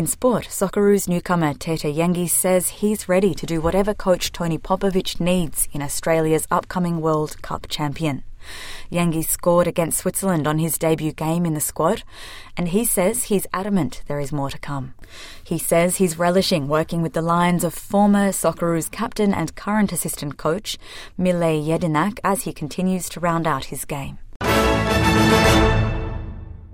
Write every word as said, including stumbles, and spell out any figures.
In sport, Socceroos newcomer Tete Yengi says he's ready to do whatever coach Tony Popovic needs in Australia's upcoming World Cup champion. Yengi scored against Switzerland on his debut game in the squad, and he says he's adamant there is more to come. He says he's relishing working with the lines of former Socceroos captain and current assistant coach Mile Jedinak as he continues to round out his game.